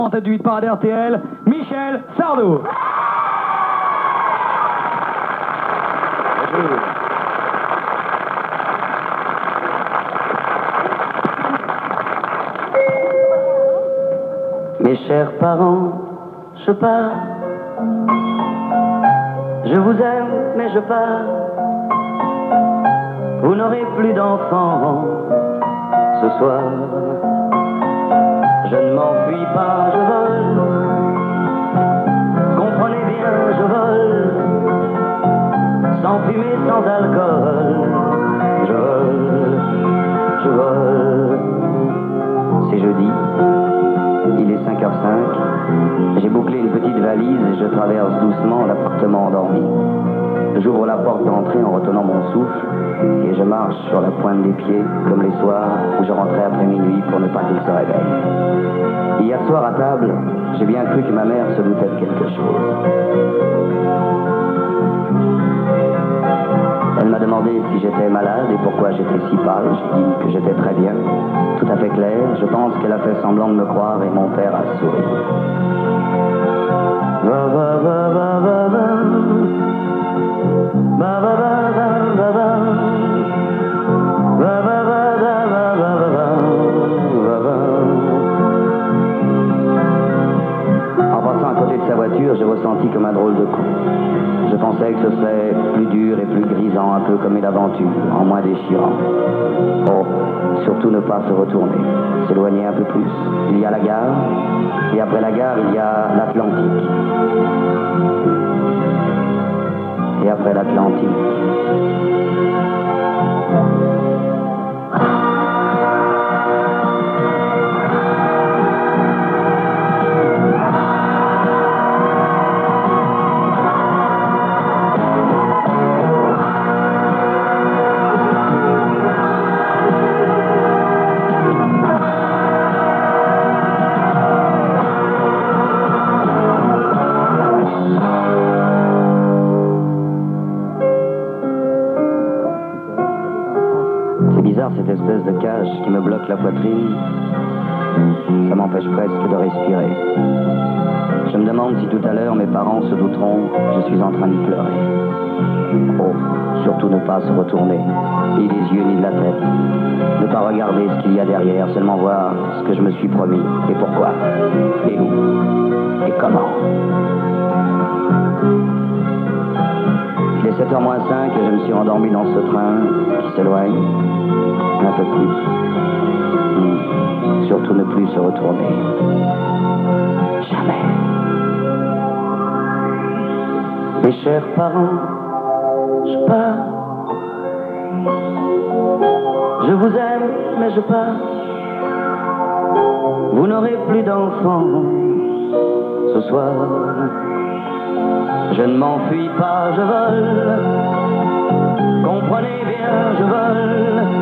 Introduite par RTL, Michel Sardou. Bonjour. Mes chers parents, je pars. Je vous aime, mais je pars. Vous n'aurez plus d'enfants ce soir. Je ne m'enfuis pas, je vole. Comprenez bien, je vole. Sans fumée, sans alcool. Je vole, je vole. C'est jeudi, il est 5h05. J'ai bouclé une petite valise et je traverse doucement l'appartement endormi. J'ouvre la porte d'entrée en retenant mon souffle et je marche sur la pointe des pieds comme les soirs où je rentrais après minuit pour ne pas qu'il se réveille. Hier soir à table, j'ai bien cru que ma mère se doutait de quelque chose. Elle m'a demandé si j'étais malade et pourquoi j'étais si pâle. J'ai dit que j'étais très bien, tout à fait clair. Je pense qu'elle a fait semblant de me croire et mon père a souri. Va, va, va, va, va, va. Va, va, va, va, va, va. Va, va, va, va, va, va, va, va, va. En passant à côté de sa voiture, j'ai ressenti comme un drôle de coup. Je pensais que ce serait plus dur et plus grisant, un peu comme une aventure, en moins déchirant. Oh, surtout ne pas se retourner, s'éloigner un peu plus. Il y a la gare, et après la gare, il y a l'Atlantique. Et après l'Atlantique. Cette espèce de cage qui me bloque la poitrine, ça m'empêche presque de respirer. Je me demande si tout à l'heure mes parents se douteront que je suis en train de pleurer. Oh, surtout ne pas se retourner, ni des yeux ni de la tête. Ne pas regarder ce qu'il y a derrière, seulement voir ce que je me suis promis, et pourquoi, et où, et comment. Il est 7h moins 5 et je me suis endormi dans ce train qui s'éloigne. Un peu plus. Surtout ne plus se retourner. Jamais. Mes chers parents, je pars. Je vous aime, mais je pars. Vous n'aurez plus d'enfants ce soir. Je ne m'enfuis pas, je vole. Comprenez bien, je vole.